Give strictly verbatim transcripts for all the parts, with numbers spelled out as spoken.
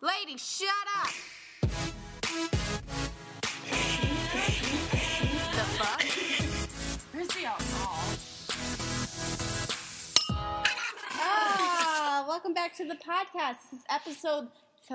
Lady, shut up! The fuck? Where's the alcohol? Ah, welcome back to the podcast. This is episode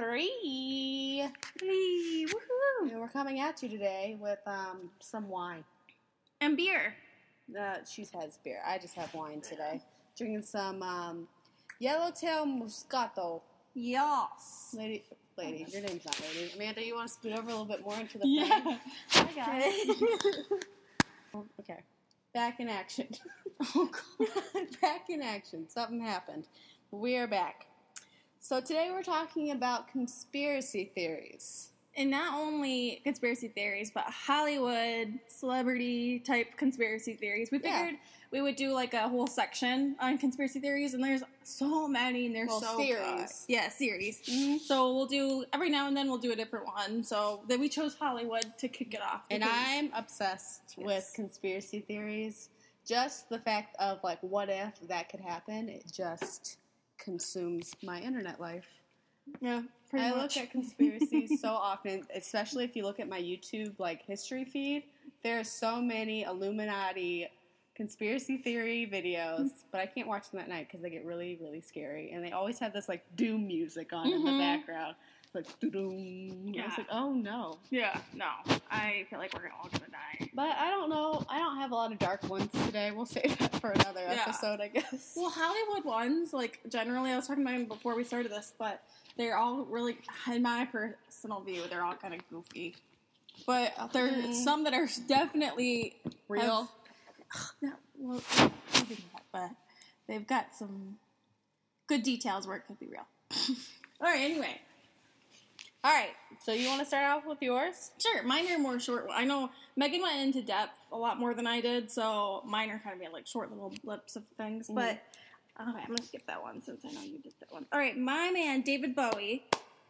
three. Hey, woohoo! And we're coming at you today with um some wine. And beer. Uh, she has beer. I just have wine today. Drinking some um, Yellowtail Moscato. Yes. Lady, lady, your name's not Lady. Amanda, you want to scoot over a little bit more into the Yeah. frame? I got it. Okay. Back in action. Oh, God. Back in action. Something happened. We are back. So today we're talking about conspiracy theories. And not only conspiracy theories, but Hollywood, celebrity-type conspiracy theories. We figured Yeah. we would do, like, a whole section on conspiracy theories, and there's so many, and they're Well, so series. good. Yeah, series. Mm-hmm. So we'll do, every now and then we'll do a different one. So then we chose Hollywood to kick it off. And because- I'm obsessed Yes. with conspiracy theories. Just the fact of, like, what if that could happen, it just consumes my internet life. Yeah, pretty I much. look at conspiracies so often, especially if you look at my YouTube, like, history feed. There are so many Illuminati conspiracy theory videos, but I can't watch them at night because they get really, really scary. And they always have this, like, doom music on in the Mhm. background. Like, doo-doom. I was Yeah. like, oh, no. Yeah, no. I feel like we're all gonna die. But I don't know. I don't have a lot of dark ones today. We'll save that for another Yeah. episode, I guess. Well, Hollywood ones, like, generally, I was talking about them before we started this, but they're all really, in my personal view, they're all kind of goofy. But there's Mhm. some that are definitely Real. have- no, well, maybe not, but they've got some good details where it could be real. All right, anyway. All right. So you want to start off with yours? Sure, mine are more short. I know Megan went into depth a lot more than I did, so mine are kind of like short little blips of things. Mhm. But okay, I'm gonna skip that one since I know you did that one. All right, my man David Bowie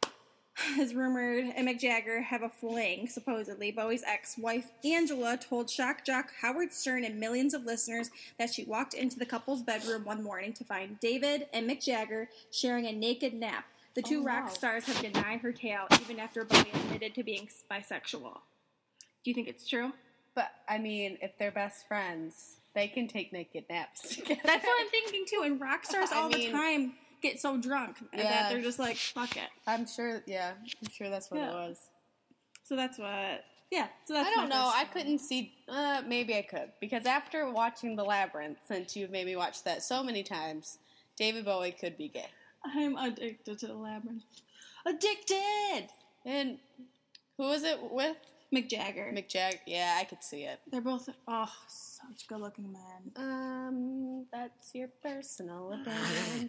is rumored and Mick Jagger have a fling. Supposedly, Bowie's ex-wife Angela told shock jock Howard Stern and millions of listeners that she walked into the couple's bedroom one morning to find David and Mick Jagger sharing a naked nap. The two Oh, rock wow. stars have denied her tale even after Bowie admitted to being bisexual. Do you think it's true? But, I mean, if they're best friends, they can take naked naps together. That's what I'm thinking too. And rock stars I all mean- the time get so drunk Yeah. that they're just like, fuck it. I'm sure, yeah. I'm sure that's what Yeah. it was. So that's what, yeah. So that's I don't my know. first I one. couldn't see. Uh, maybe I could. Because after watching The Labyrinth, since you've made me watch that so many times, David Bowie could be gay. I'm addicted to the labyrinth. Addicted! And who is it with? Mick Jagger. Mick Jagger. Yeah, I could see it. They're both, oh, such good looking men. Um, that's your personal opinion.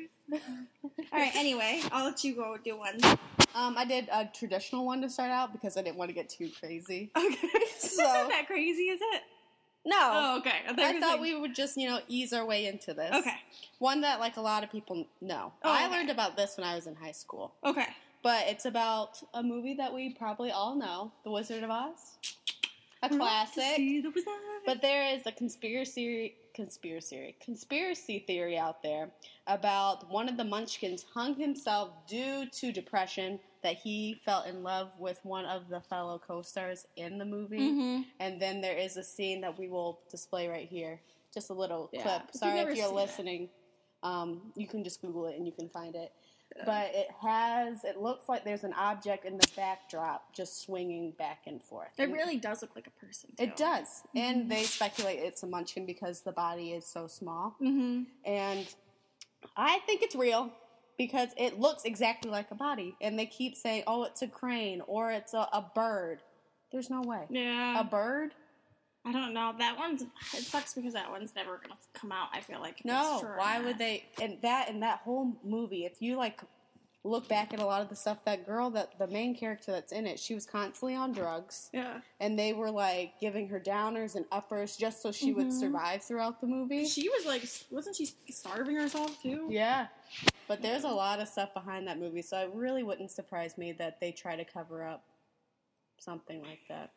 Alright, anyway, I'll let you go do one. um, I did a traditional one to start out because I didn't want to get too crazy. Okay. It's So- not that crazy, is it? No. Oh, okay. I you were thought saying- we would just, you know, ease our way into this. Okay. One that, like, a lot of people know. Oh, I okay. learned about this when I was in high school. Okay. But it's about a movie that we probably all know, The Wizard of Oz. A classic. See the wizard. But there is a conspiracy, conspiracy, conspiracy theory out there about one of the Munchkins hung himself due to depression, that he fell in love with one of the fellow co-stars in the movie. Mm-hmm. And then there is a scene that we will display right here. Just a little Yeah. clip. If you've Sorry never if you're seen it. listening. Um, you can just Google it and you can find it. But it has, it looks like there's an object in the backdrop just swinging back and forth. It And really does look like a person, too. It does. And they speculate it's a Munchkin because the body is so small. Mm-hmm. And I think it's real because it looks exactly like a body. And they keep saying, oh, it's a crane or it's a, a bird. There's no way. Yeah. A bird? I don't know. That one's, it sucks because that one's never going to come out, I feel like. If No. it's true or Why not. would they? And that and that whole movie, if you like look back at a lot of the stuff, that girl, that the main character that's in it, she was constantly on drugs. Yeah. And they were like giving her downers and uppers just so she would Mhm. survive throughout the movie. She was like, wasn't she starving herself too? Yeah. But there's a lot of stuff behind that movie, so it really wouldn't surprise me that they try to cover up something like that.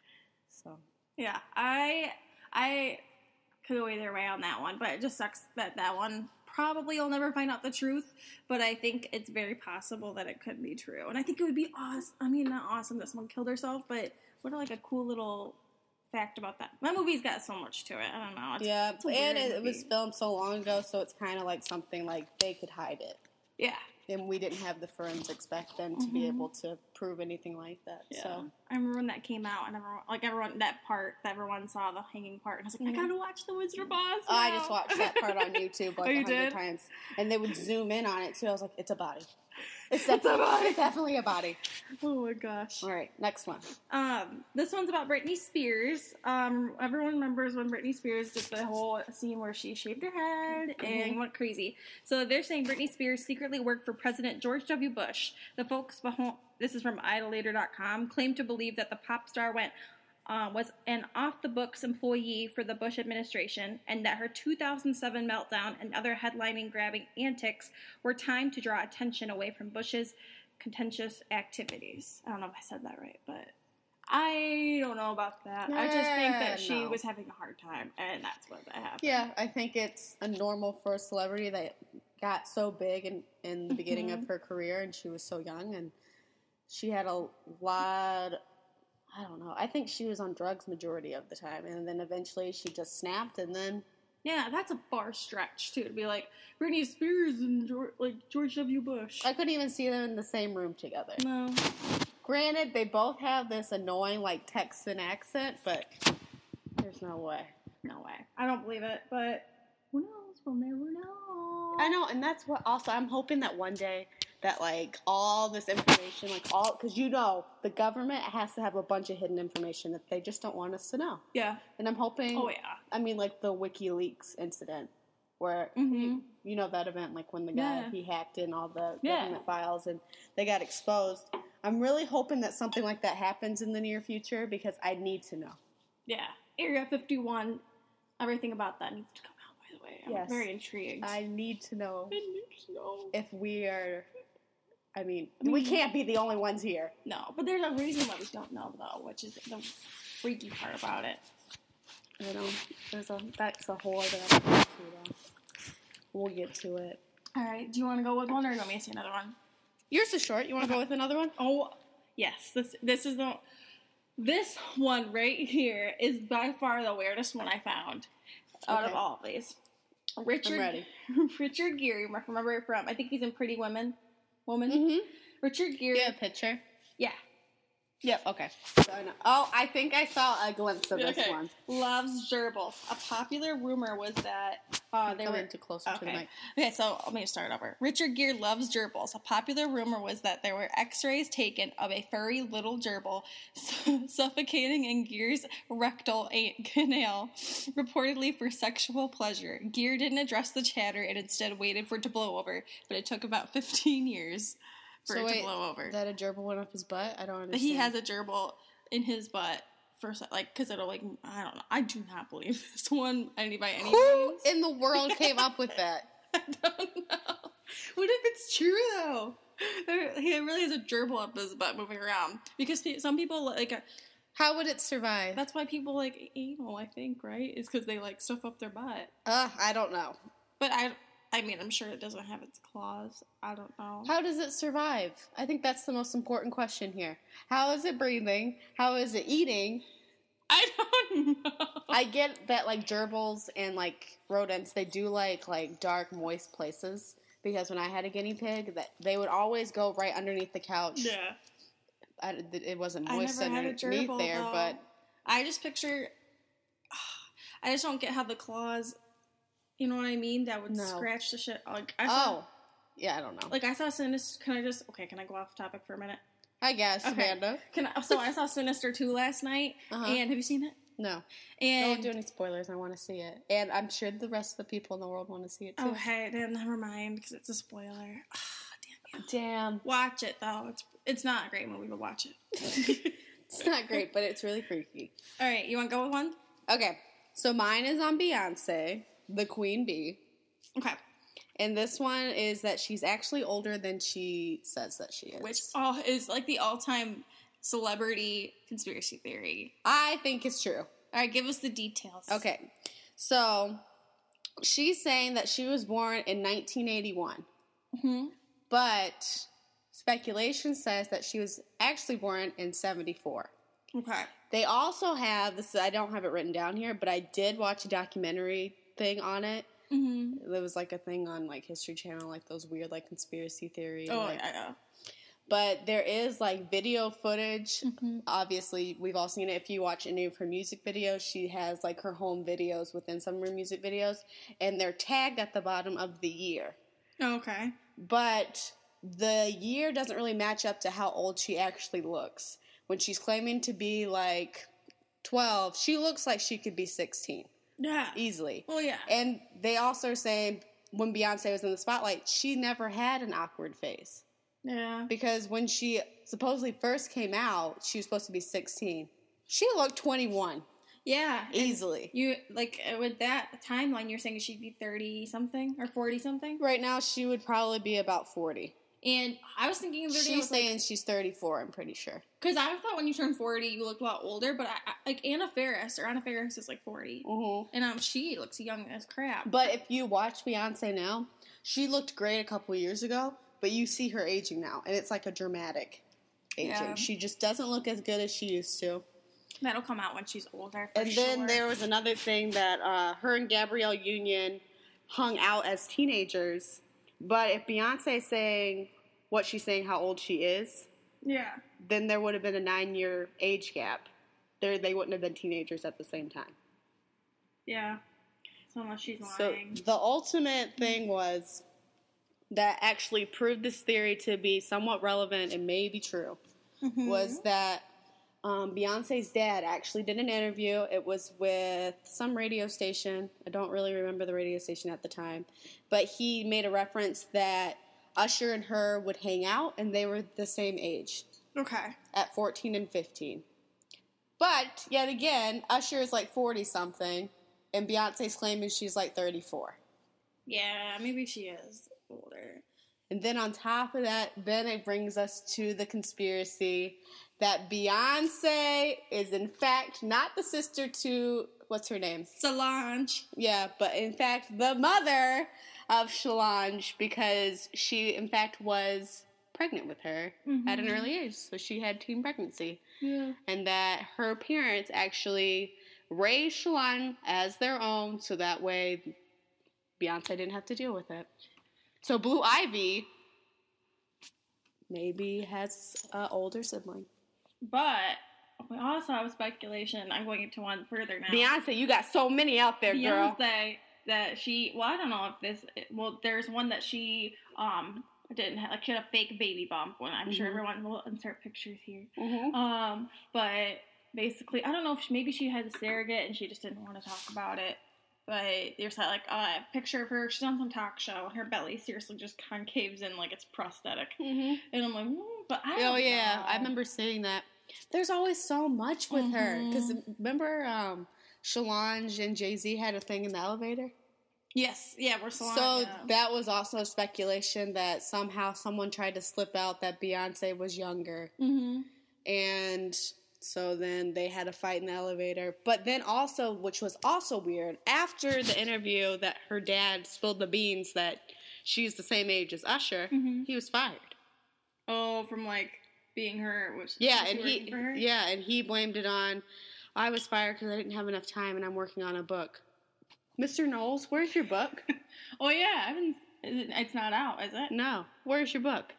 So. Yeah. I, I could go either way on that one, but it just sucks that that one probably you'll never find out the truth, but I think it's very possible that it could be true. And I think it would be awesome. I mean, not awesome that someone killed herself, but what a, like a cool little fact about that. That movie's got so much to it. I don't know. It's, yeah, it's a and weird it, it was movie. filmed so long ago, so it's kind of like something like they could hide it. Yeah. And we didn't have the forensics back then to Mm-hmm. be able to prove anything like that. Yeah. So I remember when that came out, and everyone, like everyone, that part, that everyone saw the hanging part, and I was like, I gotta watch The Wizard of Oz. Oh, I now. just watched that part on YouTube like Oh, a you hundred did? times, and they would zoom in on it too. I was like, it's a body. It's definitely, it's definitely a body. Oh my gosh. All right, next one. Um, this one's about Britney Spears. Um, everyone remembers when Britney Spears did the whole scene where she shaved her head and went crazy. So they're saying Britney Spears secretly worked for President George W. Bush. The folks behind, this is from idolator dot com, claim to believe that the pop star went uh, was an off-the-books employee for the Bush administration, and that her two thousand seven meltdown and other headlining-grabbing antics were timed to draw attention away from Bush's contentious activities. I don't know if I said that right, but I don't know about that. I just think Yeah, that she no. was having a hard time, and that's what that happened. Yeah, I think it's a normal for a celebrity that got so big in, in the beginning Mm-hmm. of her career, and she was so young, and she had a lot. I don't know. I think she was on drugs majority of the time, and then eventually she just snapped, and then Yeah, that's a far stretch, too, to be like, Britney Spears and George, like George W. Bush. I couldn't even see them in the same room together. No. Granted, they both have this annoying like Texan accent, but there's no way. No way. I don't believe it, but who knows? We'll never know. I know, and that's what also I'm hoping that one day that like all this information, like all, because you know the government has to have a bunch of hidden information that they just don't want us to know. Yeah. And I'm hoping. Oh, yeah. I mean, like the WikiLeaks incident, where Mhm. you, you know that event, like when the guy Yeah. he hacked in all the Yeah. government files and they got exposed. I'm really hoping that something like that happens in the near future because I need to know. Yeah. Area fifty-one, everything about that needs to come out, by the way. I'm Yes. very intrigued. I need to know I need to know. if we are. I mean, we can't be the only ones here. No, but there's a reason why we don't know, though, which is the freaky part about it. You know, there's a that's a whole other episode too, though. We'll get to it. All right. Do you want to go with one, or do you want me to say another one? Yours is short. You want to go with another one? Oh, yes. This this is the this one right here is by far the weirdest one I found out Okay. of all of these. Richard I'm ready. Richard Gere, you remember it from? I think he's in Pretty Women. Woman. Mm-hmm. Richard Gere. Yeah, picture. Yeah. Yep. Okay. So I know. Oh, I think I saw a glimpse of this Okay. one. Loves gerbils. A popular rumor was that uh, they Come were in too closer to the Okay. mic. Okay, so let me start over. Richard Gere loves gerbils. A popular rumor was that there were x-rays taken of a furry little gerbil suffocating in Gere's rectal a- canal, reportedly for sexual pleasure. Gere didn't address the chatter and instead waited for it to blow over, but it took about fifteen years for So it wait, to blow over. that a gerbil went up his butt? I don't understand. He has a gerbil in his butt for se- like because it'll like I don't know. I do not believe this one any by any Who means. in the world came up with that? I don't know. What if it's true though? There- He really has a gerbil up his butt moving around because pe- some people like uh, How would it survive? that's why people like anal. I think right is because they like stuff up their butt. Uh, I don't know. But I, I mean, I'm sure it doesn't have its claws. I don't know. How does it survive? I think that's the most important question here. How is it breathing? How is it eating? I don't know. I get that like gerbils and like rodents, they do like like dark, moist places. Because when I had a guinea pig, that they would always go right underneath the couch. Yeah. I, it wasn't I moist never had a underneath gerbil, there, though. but I just picture. I just don't get how the claws. You know what I mean? That would No. scratch the shit. Like I saw, oh, yeah, I don't know. like I saw Sinister. Can I just? Okay, can I go off topic for a minute? I guess, Okay. Amanda. Can I, so I saw Sinister two last night, Uh-huh. and have you seen it? No, And don't do any spoilers. I want to see it, and I'm sure the rest of the people in the world want to see it too. okay, then never mind because it's a spoiler. Ah, damn you. Damn, Watch it though. It's it's not a great movie, but watch it. it's not great, but it's really freaky. All right, you want to go with one? Okay, so mine is on Beyonce, the Queen Bee. Okay. And this one is that she's actually older than she says that she is. Which oh is like the all-time celebrity conspiracy theory. I think is true. All right, give us the details. Okay. So, she's saying that she was born in nineteen eighty-one. Mm-hmm. But speculation says that she was actually born in seventy-four. Okay. They also have, this. I don't have it written down here, but I did watch a documentary thing on it. Mm-hmm. There was like a thing on like History Channel, like those weird like conspiracy theory. Oh, like, yeah, yeah. But there is like video footage. Mm-hmm. Obviously, we've all seen it. If you watch any of her music videos, she has like her home videos within some of her music videos, and they're tagged at the bottom of the year. Oh, okay. But the year doesn't really match up to how old she actually looks. When she's claiming to be like twelve, she looks like she could be sixteen. Yeah. Easily. Well, yeah. And they also are saying when Beyonce was in the spotlight, she never had an awkward face. Yeah. Because when she supposedly first came out, she was supposed to be sixteen. She looked twenty-one. Yeah. and Easily. You, like, uh, with that timeline, you're saying she'd be thirty-something or forty-something? Right now, she would probably be about forty. And I was thinking of thirty, She's saying like, she's thirty-four, I'm pretty sure. because I thought when you turn forty, you looked a lot older, but I, I, like Anna Faris, or Anna Faris is like forty. Mm-hmm. And um, she looks young as crap. But if you watch Beyonce now, she looked great a couple of years ago, but you see her aging now, and it's like a dramatic aging. Yeah. She just doesn't look as good as she used to. That'll come out when she's older, for And sure. then there was another thing that uh, her and Gabrielle Union hung out as teenagers. But if Beyonce is saying what she's saying, how old she is, Yeah. then there would have been a nine-year age gap. There, they wouldn't have been teenagers at the same time. Yeah. So unless she's So lying. the ultimate thing was that actually proved this theory to be somewhat relevant and maybe true, Mhm. was that um, Beyonce's dad actually did an interview. It was with some radio station. I don't really remember the radio station at the time. But he made a reference that Usher and her would hang out, and they were the same age Okay. at fourteen and fifteen. But, yet again, Usher is like forty-something, and Beyonce's claiming she's like thirty-four. Yeah, maybe she is older. And then on top of that, then it brings us to the conspiracy that Beyonce is in fact not the sister to, what's her name? Solange. Yeah, but in fact the mother of Solange, because she in fact was pregnant with her Mm-hmm. at an early age. So she had teen pregnancy. Yeah. And that her parents actually raised Solange as their own, so that way Beyonce didn't have to deal with it. So Blue Ivy maybe has an older sibling. But we also have speculation. I'm going into one further now. Beyonce, you got so many out there, girl. Beyonce, that she, well, I don't know if this, well, there's one that she, um, didn't have, like, she had a fake baby bump one. I'm sure Mhm. everyone will insert pictures here. Mm-hmm. Um, but basically, I don't know if she, maybe she had a surrogate and she just didn't want to talk about it. But there's like a picture of her. She's on some talk show, and her belly seriously just concaves in like it's prosthetic. Mm-hmm. And I'm like, mm, but I Oh don't yeah, know. I remember seeing that. There's always so much with her, Mhm. because remember um, Solange and Jay-Z had a thing in the elevator? Yes, yeah, we're so. So yeah. that was also speculation that somehow someone tried to slip out that Beyonce was younger. Mm-hmm. And so then they had a fight in the elevator. But then also, which was also weird, after the interview that her dad spilled the beans that she's the same age as Usher, Mhm. he was fired. Oh, from like being her. Which, Yeah, was and working he for her? yeah, and he blamed it on, I was fired because I didn't have enough time and I'm working on a book. Mister Knowles, where's your book? Oh yeah, I haven't. is it- It's not out, is it? No, where's your book?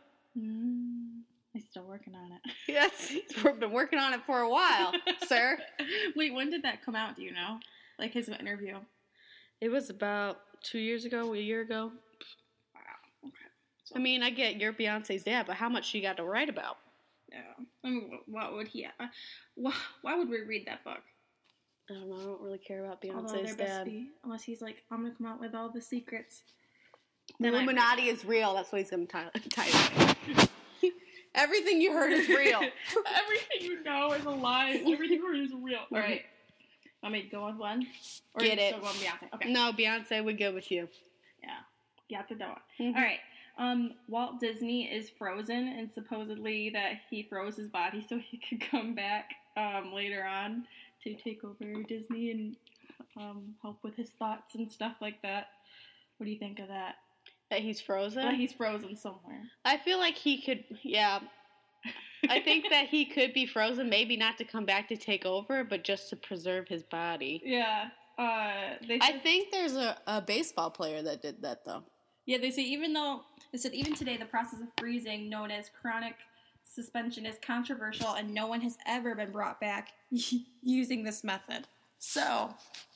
Mm, I'm still working on it. Yes, we've been working on it for a while, sir. Wait, when did that come out? Do you know? Like his interview. It was about two years ago, a year ago. Wow. Okay. So, I mean, I get you're Beyonce's dad, but how much you got to write about? yeah. I mean, wh- what would he? Uh, why, why would we read that book? I don't know. I don't really care about Although Beyonce's they're dad. bestie, unless he's like, I'm gonna come out with all the secrets. Then I Illuminati read is real. That's what he's going to title it. Everything you heard is real. Everything you know is a lie. Everything you heard is real. All right. Want me to go on one? Or Get you it. still go on Beyonce? Okay. No, Beyonce would go with you. Yeah. Got the dough. Mhm. All right. Um, Walt Disney is frozen, and supposedly that he froze his body so he could come back um, later on to take over Disney and um, help with his thoughts and stuff like that. What do you think of that? That he's frozen? That he's frozen somewhere. I feel like he could, yeah. I think that he could be frozen, maybe not to come back to take over, but just to preserve his body. Yeah. Uh, they I think there's a, a baseball player that did that, though. Yeah, they say even though, they said even today the process of freezing, known as chronic suspension, is controversial and no one has ever been brought back using this method. So,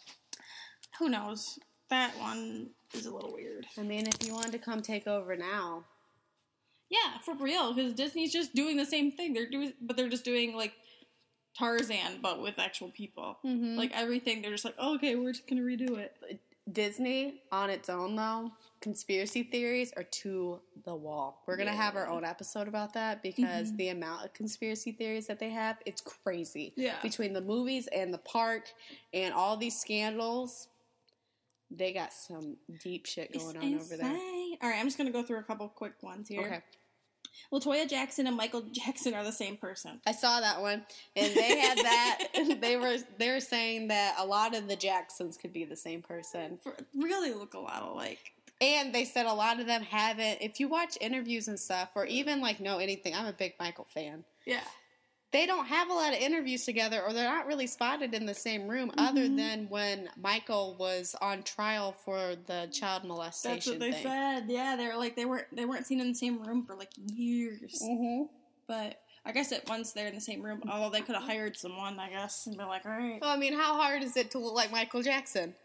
who knows? That one is a little weird. I mean, if you wanted to come take over now. Yeah, for real, because Disney's just doing the same thing. They're doing, but they're just doing, like, Tarzan, but with actual people. Mm-hmm. Like, everything, they're just like, oh, okay, we're just gonna redo it. Disney, on its own, though, conspiracy theories are to the wall. We're going to Yeah. have our own episode about that because Mm-hmm. the amount of conspiracy theories that they have, it's crazy. Yeah. Between the movies and the park and all these scandals, they got some deep shit going It's on insane. over there. All right, I'm just gonna go through a couple quick ones here. Okay. LaToya Jackson and Michael Jackson are the same person. I saw that one, and they had that. they were they were saying that a lot of the Jacksons could be the same person, For, really look a lot alike. and they said a lot of them haven't. If you watch interviews and stuff, or even like know anything, I'm a big Michael fan. Yeah. They don't have a lot of interviews together, or they're not really spotted in the same room, Mm-hmm. other than when Michael was on trial for the child molestation. That's what they thing. said. Yeah, they were like they weren't they weren't seen in the same room for like years. Mm-hmm. But I guess it once they're in the same room, although they could have hired someone, I guess, and been like, all right, Well, I mean, how hard is it to look like Michael Jackson?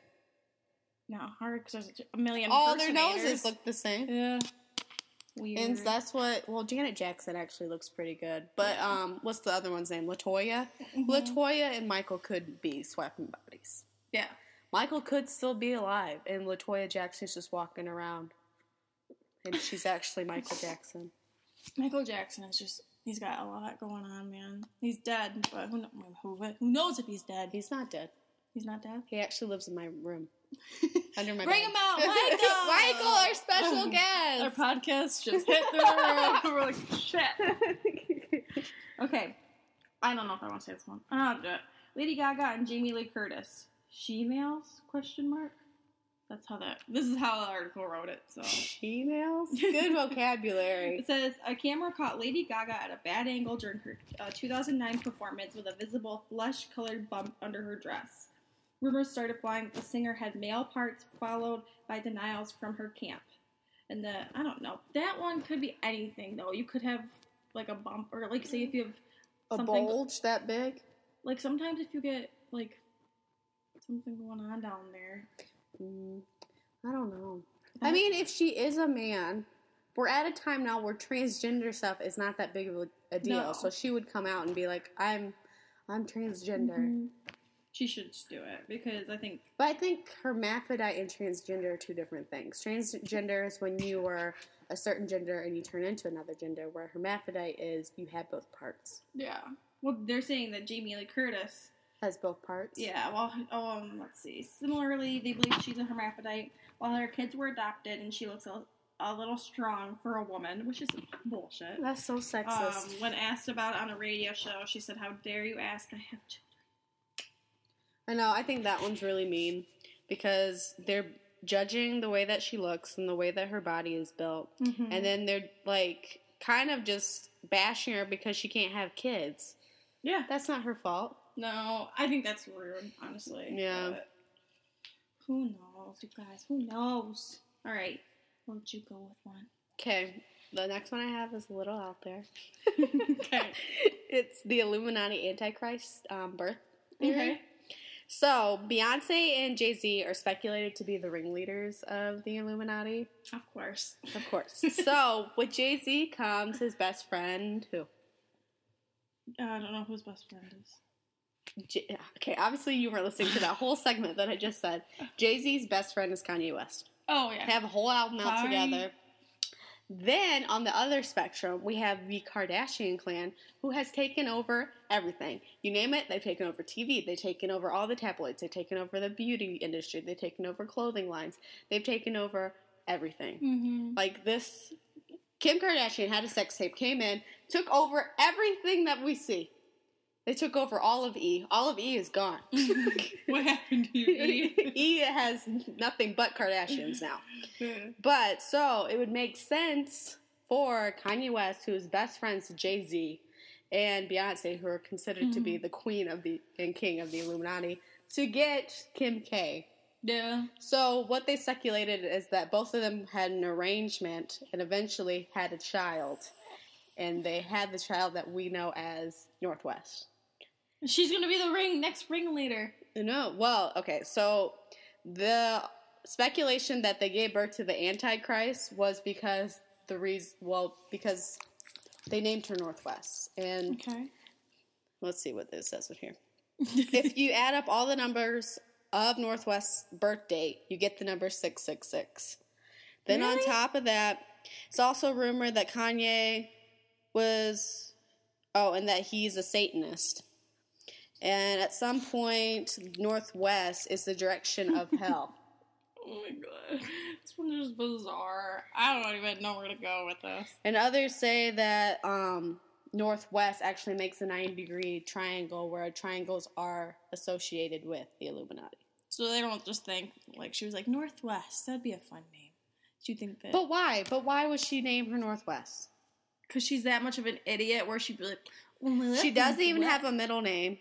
no, hard because there's a million. All their impersonators. noses look the same. Yeah. Weird. And that's what, well, Janet Jackson actually looks pretty good. But, um, what's the other one's name? LaToya? Mm-hmm. LaToya and Michael could be swapping bodies. Yeah. Michael could still be alive, and LaToya Jackson's just walking around. And she's actually Michael Jackson. Michael Jackson is just, he's got a lot going on, man. He's dead, but who, kn- who, who knows if he's dead? He's not dead. He's not dead? He actually lives in my room. Under my Bring bed. him out, Michael! Michael, our special Our guest! podcast just hit the roof. We're like, shit. Okay. I don't know if I want to say this one. I'll do it. Lady Gaga and Jamie Lee Curtis. She-males? Question mark? That's how that... This is how the article wrote it, so... Females? Good vocabulary. It says, a camera caught Lady Gaga at a bad angle during her uh, two thousand nine performance with a visible flesh-colored bump under her dress. Rumors started flying that the singer had male parts, followed by denials from her camp. And the, I don't know, that one could be anything, though. You could have, like, a bump, or, like, say if you have A something... bulge that big? Like, sometimes if you get, like, something going on down there. Mm, I don't know. I mean, if she is a man, we're at a time now where transgender stuff is not that big of a, a deal. No. So she would come out and be like, "I'm, I'm transgender." Mm-hmm. She should just do it, because I think... But I think hermaphrodite and transgender are two different things. Transgender is when you are a certain gender and you turn into another gender, where hermaphrodite is you have both parts. Yeah. Well, they're saying that Jamie Lee Curtis... Has both parts? Yeah, well, um, let's see. Similarly, they believe she's a hermaphrodite, while her kids were adopted, and she looks a, a little strong for a woman, which is bullshit. That's so Um, sexist. when asked about it on a radio show, she said, "How dare you ask? I have children." I know, I think that one's really mean, because they're judging the way that she looks and the way that her body is built, Mm-hmm. and then they're, like, kind of just bashing her because she can't have kids. Yeah. That's not her fault. No, I think that's rude, honestly. Yeah. But who knows, you guys? Who knows? All right. Why don't you go with one? Okay, the next one I have is a little out there. Okay. It's the Illuminati Antichrist um, birth theory. Okay. So, Beyonce and Jay-Z are speculated to be the ringleaders of the Illuminati. Of course. Of course. So, with Jay-Z comes his best friend, who? Uh, I don't know who his best friend is. J- okay, obviously you weren't listening to that whole segment that I just said. Jay-Z's best friend is Kanye West. Oh, yeah. They have a whole album out Sorry. together. Then, on the other spectrum, we have the Kardashian clan, who has taken over everything. You name it, they've taken over T V, they've taken over all the tabloids, they've taken over the beauty industry, they've taken over clothing lines, they've taken over everything. Mm-hmm. Like this, Kim Kardashian had a sex tape, came in, took over everything that we see. They took over all of E. All of E is gone. What happened to you, E? E has nothing but Kardashians now. But, so, it would make sense for Kanye West, who is best friends to Jay-Z, and Beyonce, who are considered mm-hmm. to be the queen of the and king of the Illuminati, to get Kim K. Yeah. So, what they speculated is that both of them had an arrangement and eventually had a child. And they had the child that we know as Northwest. She's going to be the ring next ringleader. No, well, okay, so the speculation that they gave birth to the Antichrist was because the reason, well, because they named her Northwest. And okay. Let's see what this says in here. If you add up all the numbers of Northwest's birth date, you get the number six six six. Then really? On top of that, it's also rumored that Kanye was, oh, and that he's a Satanist. And at some point, Northwest is the direction of hell. Oh my god. This one is bizarre. I don't even know where to go with this. And others say that um, Northwest actually makes a ninety degree triangle where triangles are associated with the Illuminati. So they don't just think, like, she was like, Northwest, that'd be a fun name. Do you think that? But why? But why would she name her Northwest? Because she's that much of an idiot where she'd be like, well, she doesn't even have a middle name.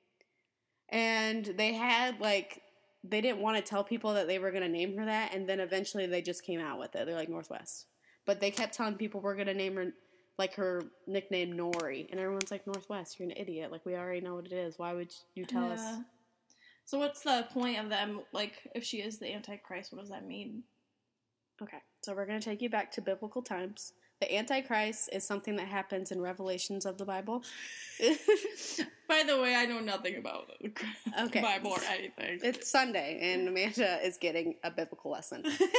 And they had, like, they didn't want to tell people that they were going to name her that, and then eventually they just came out with it. They're like, Northwest. But they kept telling people we're going to name her, like, her nickname Nori. And everyone's like, Northwest, you're an idiot. Like, we already know what it is. Why would you tell yeah. us? So what's the point of them, like, if she is the Antichrist, what does that mean? Okay, so we're going to take you back to biblical times. The Antichrist is something that happens in Revelations of the Bible. By the way, I know nothing about the okay. Bible or anything. It's Sunday, and Amanda is getting a biblical lesson.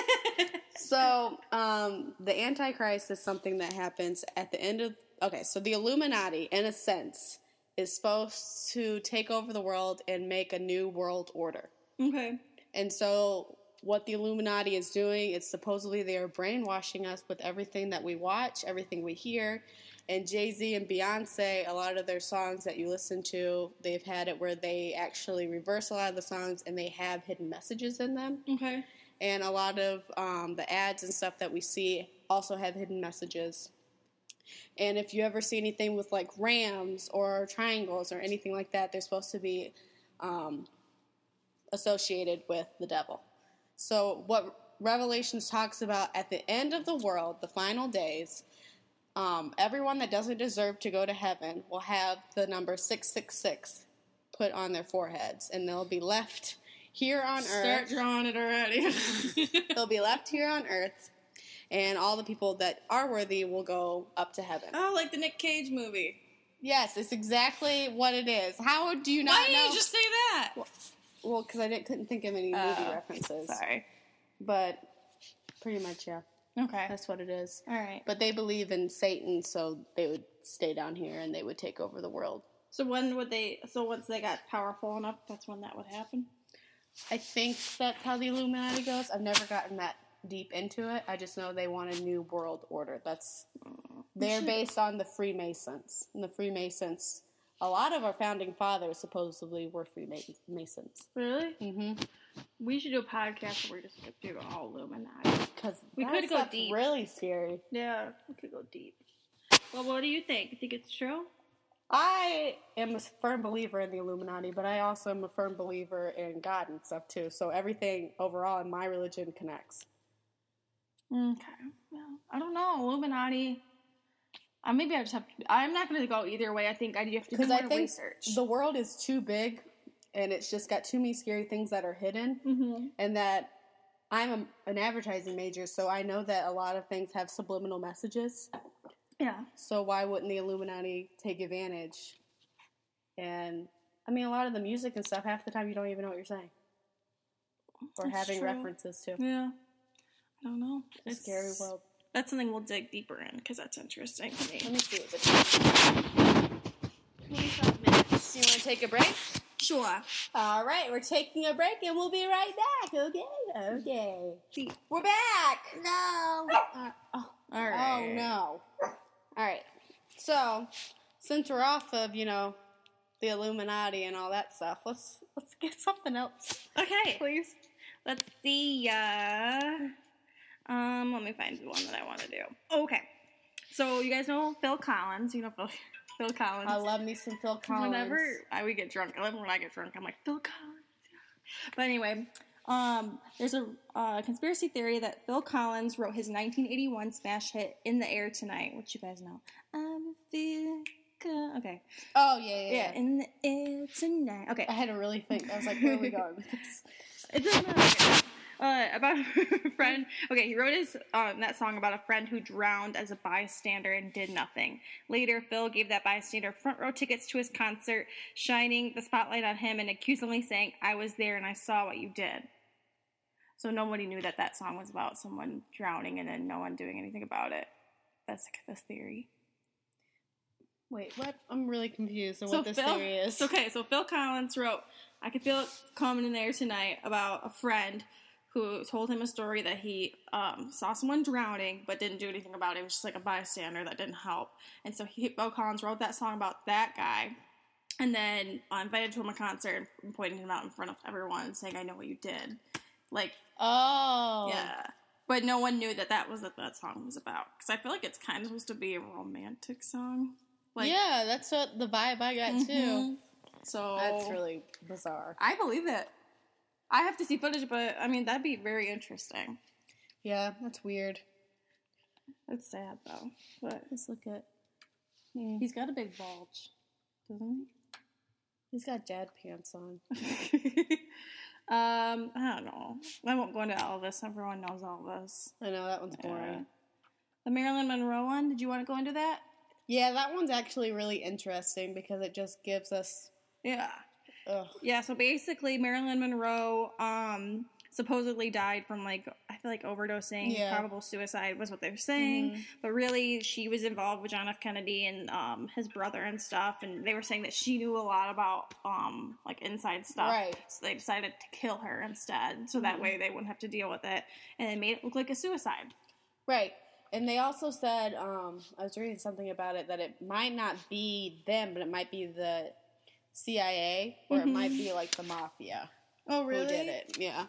So, um, the Antichrist is something that happens at the end of... Okay, so the Illuminati, in a sense, is supposed to take over the world and make a new world order. Okay. And so... what the Illuminati is doing is supposedly they are brainwashing us with everything that we watch, everything we hear. And Jay-Z and Beyonce, a lot of their songs that you listen to, they've had it where they actually reverse a lot of the songs and they have hidden messages in them. Okay. And a lot of um, the ads and stuff that we see also have hidden messages. And if you ever see anything with like rams or triangles or anything like that, they're supposed to be um, associated with the devil. So what Revelations talks about at the end of the world, the final days, um, everyone that doesn't deserve to go to heaven will have the number six six six put on their foreheads, and they'll be left here on Start earth. Start drawing it already. They'll be left here on earth, and all the people that are worthy will go up to heaven. Oh, like the Nick Cage movie. Yes, it's exactly what it is. How do you not Why know? Why did you just say that? Well, Well, because I didn't, couldn't think of any movie uh, references. Sorry. But pretty much, yeah. Okay. That's what it is. All right. But they believe in Satan, so they would stay down here and they would take over the world. So when would they, so once they got powerful enough, that's when that would happen? I think that's how the Illuminati goes. I've never gotten that deep into it. I just know they want a new world order. That's, they're based on the Freemasons. And the Freemasons... a lot of our founding fathers supposedly were Freemasons. Really? Mm-hmm. We should do a podcast where we just get through all Illuminati. Because we could go deep. Really scary. Yeah, we could go deep. Well, what do you think? You think it's true? I am a firm believer in the Illuminati, but I also am a firm believer in God and stuff too. So everything overall in my religion connects. Okay. Well, I don't know. Illuminati. Uh, maybe I just have to, I'm not going to go either way. I think I have to do more I think research. The world is too big, and it's just got too many scary things that are hidden. Mm-hmm. And that I'm a, an advertising major, so I know that a lot of things have subliminal messages. Yeah. So why wouldn't the Illuminati take advantage? And, I mean, a lot of the music and stuff, half the time you don't even know what you're saying. Or That's having true. references to. Yeah. I don't know. It's a scary world. That's something we'll dig deeper in, because that's interesting to me. Let me see what the time is. twenty-five minutes. You want to take a break? Sure. All right, we're taking a break, and we'll be right back, okay? Okay. We're back! No. Uh, oh, all right. Oh, no. All right. So, since we're off of, you know, the Illuminati and all that stuff. Let's let's get something else, Okay. please. Let's see. Uh, um, let me find the one that I want to do. Okay. So you guys know Phil Collins. You know Phil Phil Collins. I love me some Phil Collins. Whenever I would get drunk, I love when I get drunk. I'm like Phil Collins. But anyway, um, there's a uh, conspiracy theory that Phil Collins wrote his nineteen eighty-one smash hit "In the Air Tonight," which you guys know. I'm feeling good. Okay. Oh yeah, yeah, Yeah. yeah. In the air tonight. Okay. I had to really think. I was like, where are we going with this? It doesn't matter. Uh, about a friend. Okay, he wrote his um, that song about a friend who drowned as a bystander and did nothing. Later, Phil gave that bystander front row tickets to his concert, shining the spotlight on him and accusingly saying, "I was there and I saw what you did." So nobody knew that that song was about someone drowning and then no one doing anything about it. That's this theory. Wait, what? I'm really confused on So what this Phil- theory is. Okay, so Phil Collins wrote, "I could feel it coming in there tonight," about a friend who told him a story that he um, saw someone drowning but didn't do anything about it. It was just like a bystander that didn't help. And so he, Phil Collins wrote that song about that guy and then uh, invited to him a concert and pointed him out in front of everyone saying, "I know what you did." Like, Oh. yeah. But no one knew that that was what that song was about. Because I feel like it's kind of supposed to be a romantic song. Like, yeah, that's what the vibe I got too. mhm. So That's really bizarre. I believe it. I have to see footage, but I mean that'd be very interesting. Yeah, that's weird. It's sad though. But Let's look at. he's got a big bulge, doesn't He's got dad pants on. he? um, I don't know. I won't go into Elvis. Everyone knows Elvis. I know that one's boring. Yeah. The Marilyn Monroe one. Did you want to go into that? Yeah, that one's actually really interesting because it just gives us. Yeah. Ugh. Yeah, so basically Marilyn Monroe um, supposedly died from, like, I feel like overdosing, Yeah. probable suicide was what they were saying. Mhm. But really, she was involved with John F. Kennedy and um, his brother and stuff, and they were saying that she knew a lot about, um, like, inside stuff. Right. So they decided to kill her instead, so that Mhm. way they wouldn't have to deal with it. And it made it look like a suicide. Right. And they also said, um, I was reading something about it, that it might not be them, but it might be the C I A, or it might be like the mafia Oh, who did it. Yeah.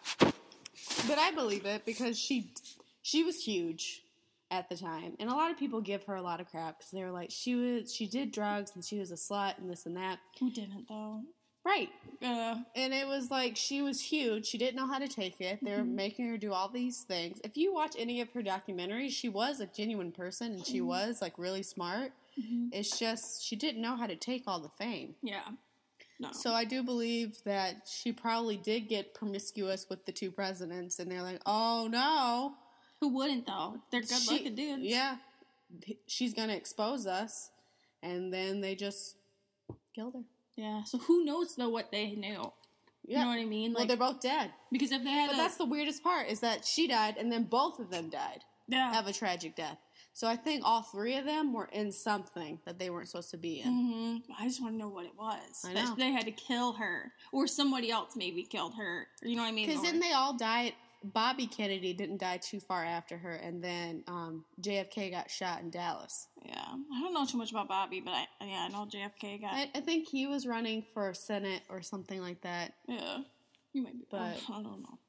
But I believe it because she she was huge at the time. And a lot of people give her a lot of crap because they were like, she was she did drugs and she was a slut and this and that. Who didn't, though? Right. Yeah. And it was like she was huge. She didn't know how to take it. They were making her do all these things. If you watch any of her documentaries, she was a genuine person and she was like really smart. Mhm. It's just she didn't know how to take all the fame. Yeah. No. So I do believe that she probably did get promiscuous with the two presidents, and they're like, "Oh no, Who wouldn't, though? They're She- good-looking dudes. Yeah, she's gonna expose us," and then they just killed her. Yeah, so who knows, though, what they knew? Yeah. You know what I mean? Well, Like, they're both dead. because if they had But a, that's the weirdest part is that she died, and then both of them died yeah. of a tragic death. So I think all three of them were in something that they weren't supposed to be in. hmm I just want to know what it was. I That know. they had to kill her, or somebody else maybe killed her. You know what I mean? Because Or- then they all died. Bobby Kennedy didn't die too far after her, and then um, J F K got shot in Dallas. yeah, I don't know too much about Bobby, but I yeah, I know J F K got. I, I think he was running for Senate or something like that. yeah, you might be, But- I don't know.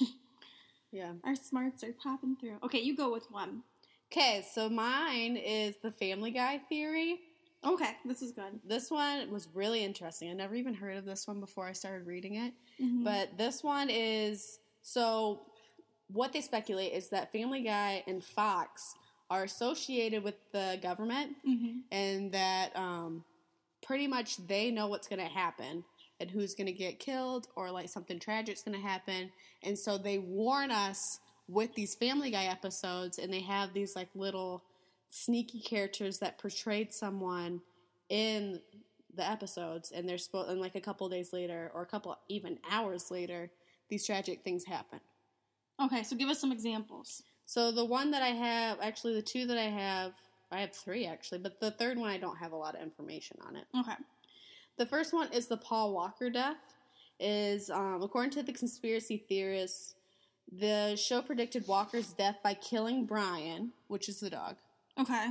Yeah. Our smarts are popping through. Okay, you go with one. Okay, so mine is the Family Guy theory. Okay, this is good. This one was really interesting. I never even heard of this one before I started reading it. Mhm. But this one is so what they speculate is that Family Guy and Fox are associated with the government, Mhm. and that um, pretty much they know what's going to happen and who's going to get killed or like something tragic's going to happen. And so they warn us with these Family Guy episodes, and they have these like little sneaky characters that portrayed someone in the episodes, and they're supposed, and like a couple days later or a couple even hours later, these tragic things happen. Okay, so give us some examples. So the one that I have, actually the two that I have, I have three actually, but the third one I don't have a lot of information on it. Okay. The first one is the Paul Walker death. Is um, according to the conspiracy theorists, the show predicted Walker's death by killing Brian, which is the dog. Okay.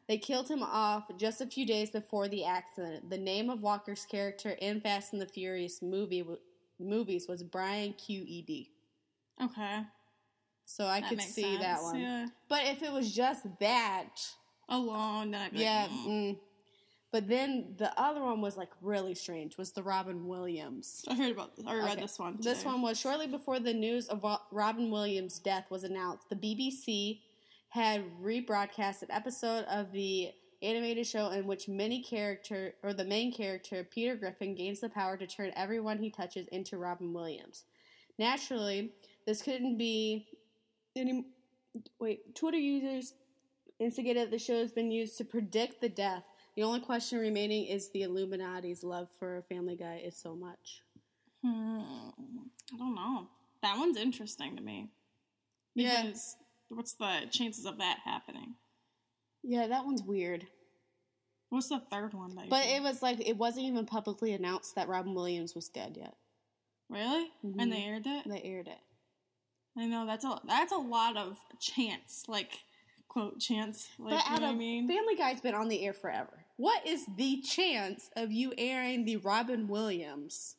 They killed him off just a few days before the accident. The name of Walker's character in Fast and the Furious movie movies was Brian Q E D. Okay. So I That could makes see sense, that one. yeah. But if it was just that, Alone, then I'd be yeah. like, mm. Mm. But then the other one was like really strange. Was the Robin Williams? I heard about this. I read Okay. this one. This today. one was shortly before the news of Ro- Robin Williams' death was announced. The B B C had rebroadcast an episode of the animated show in which many character or the main character Peter Griffin gains the power to turn everyone he touches into Robin Williams. Naturally, this couldn't be any. Wait, Twitter users instigated that the show has been used to predict the death. The only question remaining is the Illuminati's love for Family Guy is so much. Hmm. I don't know. That one's interesting to me. Yeah. Because what's the chances of that happening? Yeah, that one's weird. What's the third one? That you But think? it was like, it wasn't even publicly announced that Robin Williams was dead yet. Really? Mhm. And they aired it? They aired it. I know, that's a that's a lot of chance, like, quote, chance. Like, But you know what I Adam, mean? Family Guy's been on the air forever. What is the chance of you airing the Robin Williams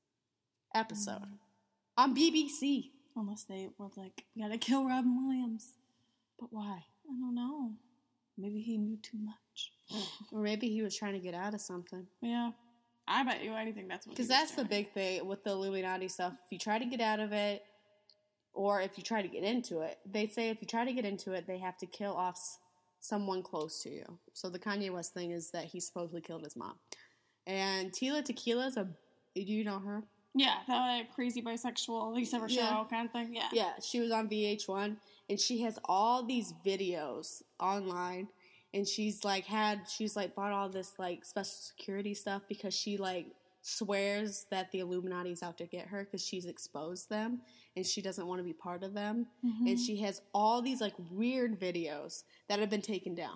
episode Mm. on B B C? Unless they were like, you gotta kill Robin Williams. But why? I don't know. Maybe he knew too much. Or maybe he was trying to get out of something. Yeah. I bet you anything that's what Because he was that's the doing. big thing with the Illuminati stuff. If you try to get out of it, or if you try to get into it, they say if you try to get into it, they have to kill off s- someone close to you. So the Kanye West thing is that he supposedly killed his mom. And Tila Tequila's a, do you know her? Yeah, that like, crazy bisexual, Lisa Rochelle Yeah. kind of thing. Yeah. Yeah, she was on V H one, and she has all these videos online, and she's like had, she's like bought all this like special security stuff because she like swears that the Illuminati's out to get her because she's exposed them, and she doesn't want to be part of them, Mhm. and she has all these like weird videos that have been taken down.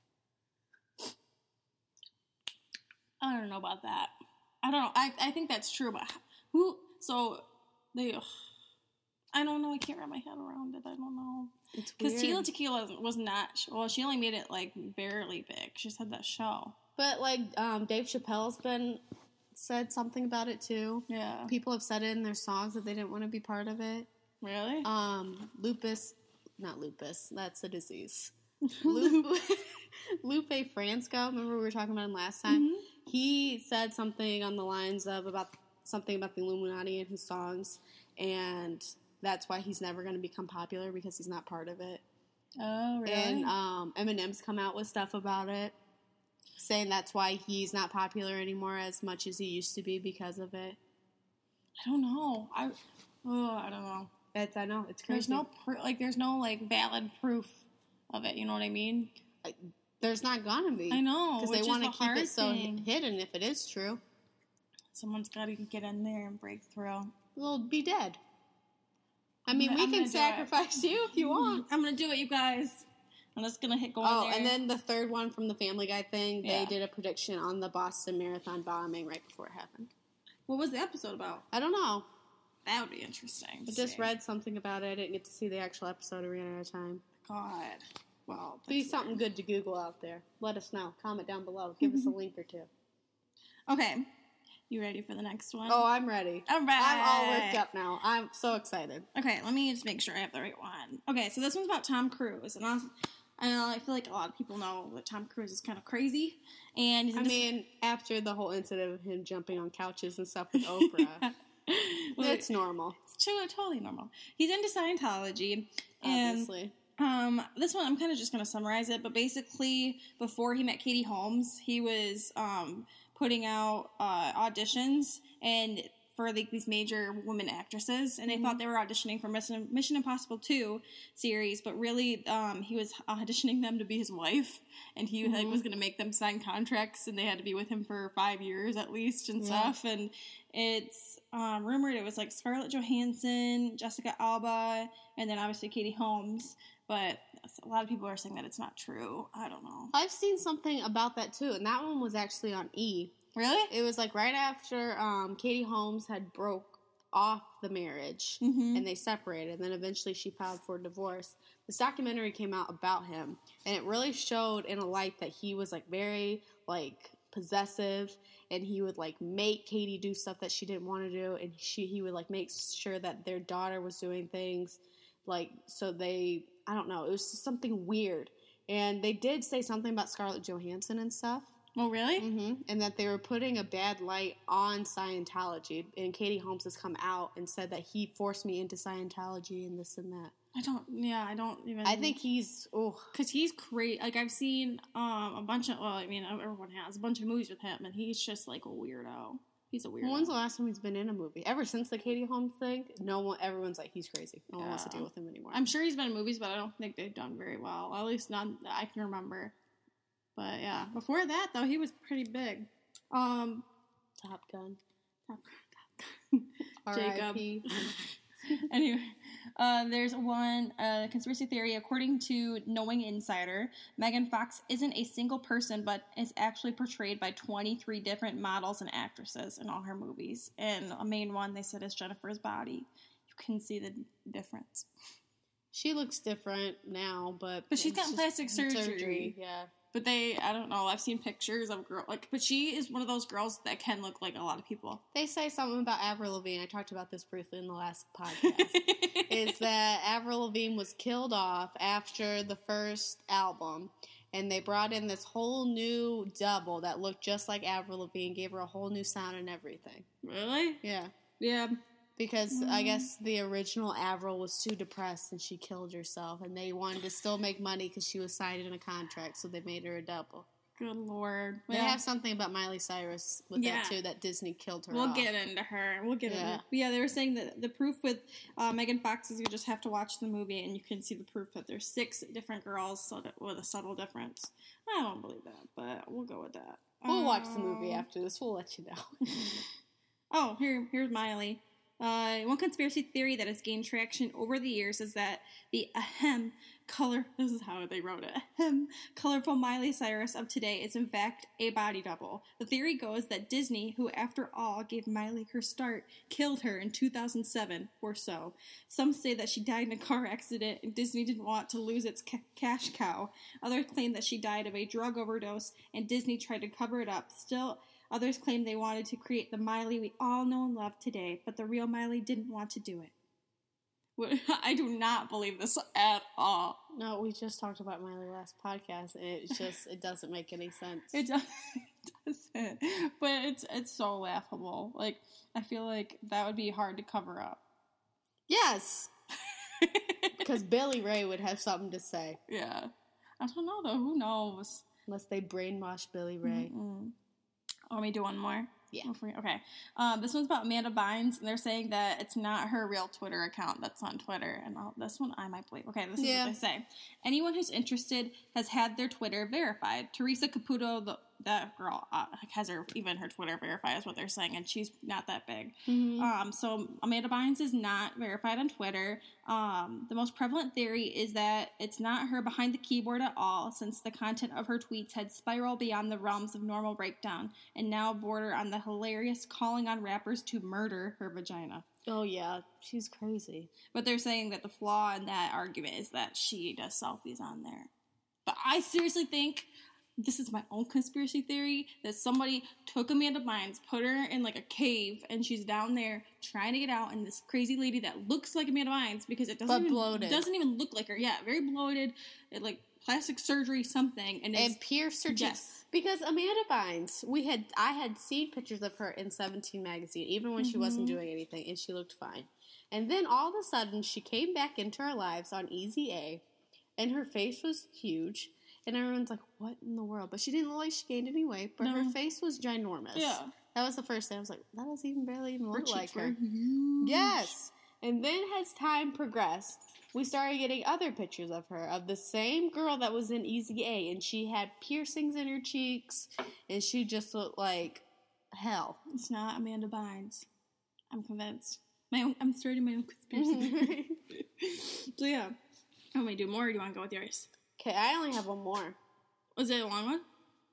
I don't know about that. I don't know. I, I think that's true, but who? So they. Ugh, I don't know. I can't wrap my head around it. I don't know. It's Because weird. Tila Tequila was not. Well, she only made it like barely big. She just had that show. But like um, Dave Chappelle's been said something about it too. Yeah. People have said it in their songs that they didn't want to be part of it. Really? Um, lupus, not lupus, that's a disease. Lupe, Lupe Fransco, remember we were talking about him last time? Mhm. He said something on the lines of about something about the Illuminati in his songs, and that's why he's never going to become popular because he's not part of it. Oh, really? And um, Eminem's come out with stuff about it, saying that's why he's not popular anymore as much as he used to be because of it. I don't know. I. Oh, I don't know. It's, I know, it's crazy. There's no pr- like. There's no like valid proof of it. You know what I mean? There's not gonna be. I know, Because which they is want to the keep hard it so thing. hidden if it is true. Someone's got to get in there and break through. We'll be dead. I I'm mean, gonna- we I'm can gonna do it. sacrifice you if you want. I'm gonna do it, you guys. I'm just gonna hit go Oh, in there. and then the third one from the Family Guy thing, they Yeah. did a prediction on the Boston Marathon bombing right before it happened. what was the episode about? I don't know. That would be interesting. I to just see. read something about it. I didn't get to see the actual episode. I ran out of time. God. Well, Be that's something good to Google out there. Let us know. Comment down below. Give us a link or two. weird. Okay. You ready for the next one? Oh, I'm ready. all right. I'm all worked up now. I'm so excited. Okay, let me just make sure I have the right one. Okay, so this one's about Tom Cruise, and I, was, I know I feel like a lot of people know that Tom Cruise is kind of crazy, and he's I into- mean, after the whole incident of him jumping on couches and stuff with Oprah, Well, it's normal, it's totally, totally normal. He's into Scientology, and obviously. Um, this one, I'm kind of just going to summarize it, but basically, before he met Katie Holmes, he was um, putting out uh, auditions and for like these major women actresses, and they thought they were auditioning for Mission, Mission Impossible two series, but really, um, he was auditioning them to be his wife, and he like was going to make them sign contracts, and they had to be with him for five years at least and Yeah. stuff, and it's um, rumored it was like Scarlett Johansson, Jessica Alba, and then obviously Katie Holmes. But a lot of people are saying that it's not true. I don't know. I've seen something about that too, and that one was actually on E. Really? It was like right after um, Katie Holmes had broke off the marriage, Mhm. and they separated. And then eventually she filed for divorce. This documentary came out about him, and it really showed in a light that he was like very like possessive, and he would like make Katie do stuff that she didn't want to do, and she he would like make sure that their daughter was doing things like so they I don't know, it was just something weird. And they did say something about Scarlett Johansson and stuff. Oh, really? Mm-hmm. And that they were putting a bad light on Scientology. And Katie Holmes has come out and said that he forced me into Scientology and this and that. I don't, yeah, I don't even. I think he's, oh. Because he's great. Like, I've seen um, a bunch of, well, I mean, everyone has a bunch of movies with him, and he's just like a weirdo. He's a weirdo. When's the last time he's been in a movie? Ever since the Katie Holmes thing, no one, everyone's like, he's crazy. No one Yeah. wants to deal with him anymore. I'm sure he's been in movies, but I don't think they've done very well. At least none that I can remember. But yeah, before that though, he was pretty big. Um, Top Gun. Top, Top Gun. Jacob. R I P Anyway, uh, there's one uh, conspiracy theory. According to Knowing Insider, Megan Fox isn't a single person, but is actually portrayed by twenty-three different models and actresses in all her movies. And a main one they said is Jennifer's Body. You can see the difference. She looks different now, but But she's it's gotten just plastic surgery. Yeah. But they, I don't know. I've seen pictures of girl like, but she is one of those girls that can look like a lot of people. They say something about Avril Lavigne. I talked about this briefly in the last podcast. Is that Avril Lavigne was killed off after the first album, and they brought in this whole new double that looked just like Avril Lavigne, gave her a whole new sound and everything. Really? Yeah. Yeah. Because Mm. I guess the original Avril was too depressed and she killed herself, and they wanted to still make money because she was signed in a contract, so they made her a double. Good Lord. They Yeah. have something about Miley Cyrus with Yeah. that too, that Disney killed her We'll off. get into her. We'll get Yeah. into But yeah, they were saying that the proof with uh, Megan Fox is you just have to watch the movie and you can see the proof that there's six different girls so that, with a subtle difference. I don't believe that, but we'll go with that. We'll watch the movie Um, after this. We'll let you know. Oh, here, here's Miley. Uh, one conspiracy theory that has gained traction over the years is that the ahem color, this is how they wrote it, ahem colorful Miley Cyrus of today is in fact a body double. The theory goes that Disney, who after all gave Miley her start, killed her in two thousand seven or so. Some say that she died in a car accident and Disney didn't want to lose its ca- cash cow. Others claim that she died of a drug overdose and Disney tried to cover it up. Still, others claim they wanted to create the Miley we all know and love today, but the real Miley didn't want to do it. I do not believe this at all. No, we just talked about Miley last podcast, and it just it doesn't make any sense. It does- it doesn't. But it's it's so laughable. Like, I feel like that would be hard to cover up. Yes, because Billy Ray would have something to say, Yeah. I don't know, though. Who knows? unless they brainwash Billy Ray. Mm-mm. Want me to do one more? Yeah. Okay. Um, this one's about Amanda Bynes, and they're saying that it's not her real Twitter account that's on Twitter. And I'll, this one I might believe. Okay, this Yeah. is what they say. Anyone who's interested has had their Twitter verified. Teresa Caputo, the, that girl, uh, has her even her Twitter verified, is what they're saying, and she's not that big. Mhm. Um, so Amanda Bynes is not verified on Twitter. Um, the most prevalent theory is that it's not her behind the keyboard at all, since the content of her tweets had spiraled beyond the realms of normal breakdown and now border on the hilarious calling on rappers to murder her vagina. Oh yeah, she's crazy. But they're saying that the flaw in that argument is that she does selfies on there. But I seriously think, this is my own conspiracy theory, that somebody took Amanda Bynes, put her in like a cave, and she's down there trying to get out, and this crazy lady that looks like Amanda Bynes, because it doesn't But even, bloated. doesn't even look like her. Yeah, very bloated, it, like plastic surgery something, and, And it's, pierced her cheeks. yes. Because Amanda Bynes, we had I had seen pictures of her in Seventeen magazine, even when she wasn't Mhm. doing anything, and she looked fine. And then all of a sudden, she came back into our lives on Easy A, and her face was huge, and everyone's like, "What in the world?" But she didn't look like she gained any weight, but her No. face was ginormous. Yeah. That was the first thing I was like, "That doesn't even barely even Her look like cheeks were her." huge. Yes. And then as time progressed, we started getting other pictures of her, of the same girl that was in Easy A, and she had piercings in her cheeks, and she just looked like hell. It's not Amanda Bynes. I'm convinced. My own, I'm starting my own conspiracy theory. So yeah. Want me to do more, or do you want to go with yours? Okay, I only have one more. Was it a long one?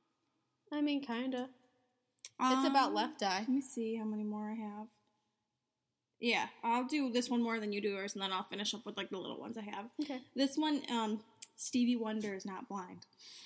I mean, kinda. It's about Um, Left Eye. Let me see how many more I have. Yeah, I'll do this one more than you do yours, and then I'll finish up with like the little ones I have. Okay. This one, um, Stevie Wonder is not blind.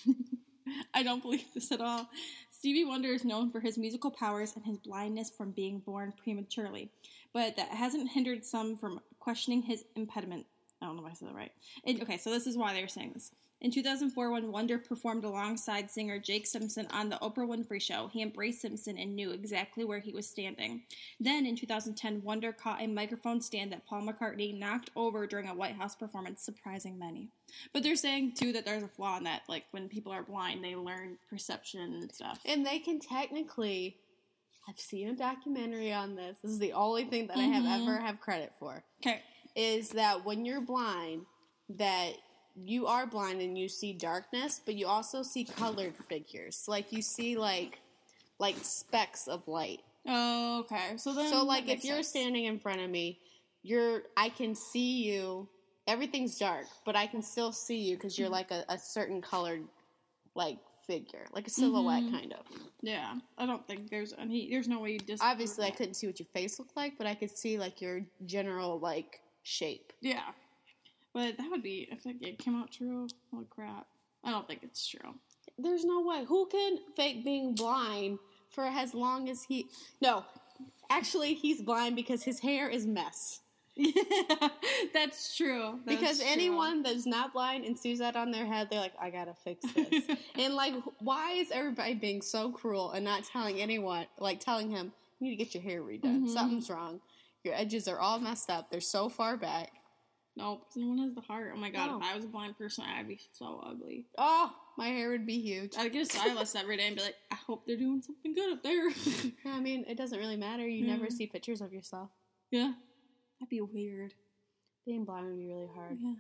I don't believe this at all. Stevie Wonder is known for his musical powers and his blindness from being born prematurely, but that hasn't hindered some from questioning his impediment. I don't know if I said that right. And, okay, so this is why they were saying this. In two thousand four, when Wonder performed alongside singer Jake Simpson on The Oprah Winfrey Show, he embraced Simpson and knew exactly where he was standing. Then, in two thousand ten, Wonder caught a microphone stand that Paul McCartney knocked over during a White House performance, surprising many. But they're saying, too, that there's a flaw in that. Like, when people are blind, they learn perception and stuff. And they can technically... I've seen a documentary on this. This is the only thing that mm-hmm. I have ever have credit for. Okay. Is that when you're blind, that... you are blind and you see darkness, but you also see colored figures. Like, you see, like, like specks of light. Oh, okay. So then, so like, if sense. you're standing in front of me, you're, I can see you. Everything's dark, but I can still see you because you're like a, a certain colored, like, figure, like a silhouette, mm-hmm. kind of. Yeah, I don't think there's any. There's no way you just. Obviously, I couldn't see what your face looked like, but I could see like your general like shape. Yeah. But that would be, if it came out true, holy crap. I don't think it's true. There's no way. Who can fake being blind for as long as he... No, actually, he's blind because his hair is mess. Yeah, that's true. That's because true. anyone that's not blind and sees that on their head, they're like, I gotta fix this. And, like, why is everybody being so cruel and not telling anyone, like, telling him, you need to get your hair redone. Mm-hmm. Something's wrong. Your edges are all messed up. They're so far back. Nope, no one has the heart. Oh my god, no. If I was a blind person, I'd be so ugly. Oh, my hair would be huge. I'd get a stylist every day and be like, I hope they're doing something good up there. Yeah, I mean, it doesn't really matter. You yeah. never see pictures of yourself. Yeah. That'd be weird. Being blind would be really hard. Yeah.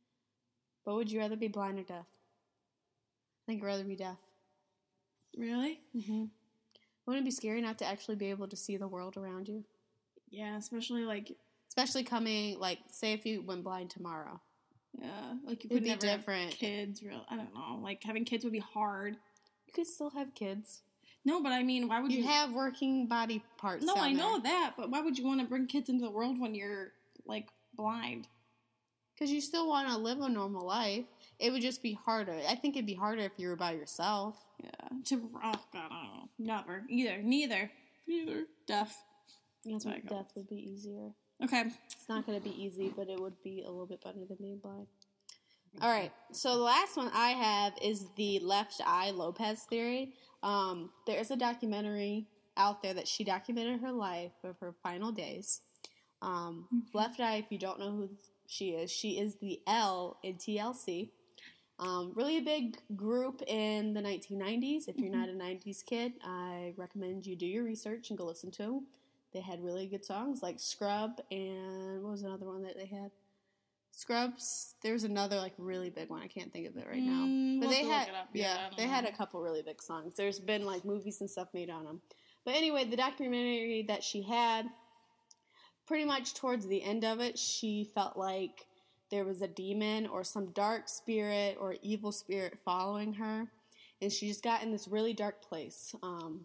But would you rather be blind or deaf? I think I'd rather be deaf. Really? Mm-hmm. Wouldn't it be scary not to actually be able to see the world around you? Yeah, especially like... Especially coming, like, say if you went blind tomorrow. Yeah, like you could never be different. Have kids, real. I don't know. Like having kids would be hard. You could still have kids. No, but I mean, why would you? You have working body parts. No, down I know there. that, but why would you want to bring kids into the world when you're like blind? Because you still want to live a normal life. It would just be harder. I think it'd be harder if you were by yourself. Yeah. To oh god, I don't know. Never. Either. Neither. Neither. Deaf. That's why deaf would be easier. Okay. It's not going to be easy, but it would be a little bit better than being blind. All right. So the last one I have is the left eye Lopez theory. Um, there is a documentary out there that she documented her life of her final days. Um, mm-hmm. Left Eye, if you don't know who she is, she is the L in T L C. Um, really a big group in the nineteen nineties. If you're mm-hmm. not a nineties kid, I recommend you do your research and go listen to them. They had really good songs like Scrub and what was another one that they had? Scrubs. There's another like really big one. I can't think of it right now. Mm, but we'll they had yeah, yeah they know. had a couple really big songs. There's been like movies and stuff made on them. But anyway, the documentary that she had, pretty much towards the end of it, she felt like there was a demon or some dark spirit or evil spirit following her, and she just got in this really dark place. Um,